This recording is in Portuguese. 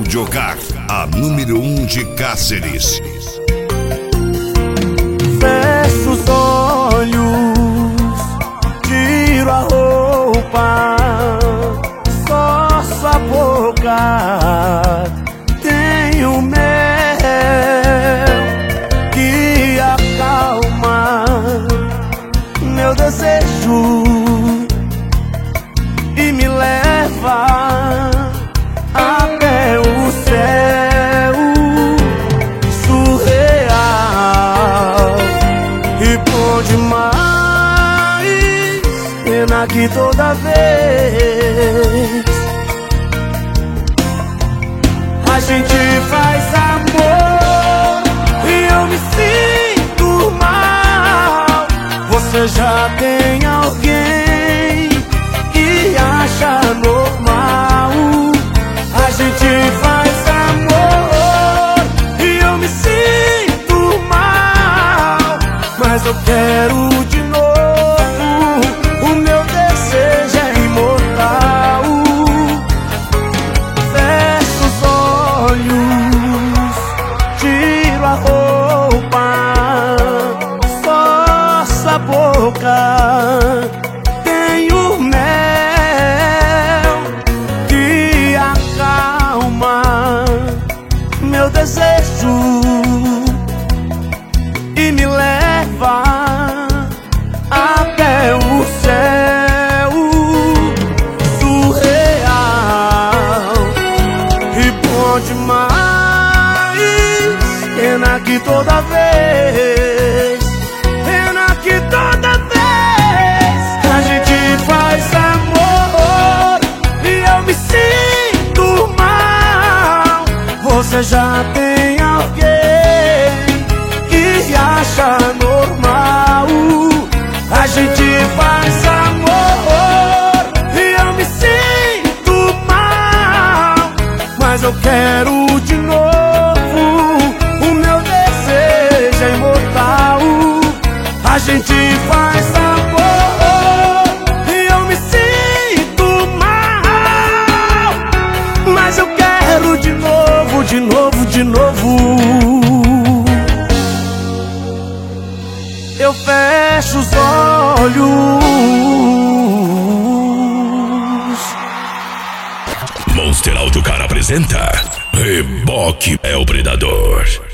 Audiocar, a número 1 de Cáceres. Fecho os olhos, tiro a roupa, só sua boca tenho mel que acalma meu desejo e me leva até o céu surreal. E bom demais, pena que toda vez a gente faz amor e eu me sinto mal. Você já tem alguém que acha normal. A gente faz amor e eu me sinto mal, mas eu quero de novo. O meu desejo é imortal. Fecho os olhos, tiro a roupa, só sua boca tenho mel que acalma meu desejo e me leva até o céu surreal. E bom demais, pena que toda vez, pena que toda vez a gente faz amor e eu me sinto mal. Você já tem alguém que acha normal. A gente faz amor e eu me sinto mal, mas eu quero de novo. O meu desejo é imortal. A gente faz amor e eu me sinto mal, mas eu quero de novo, de novo, de novo. Eu fecho os olhos. Monster Audiocar apresenta Reboque é o Predador.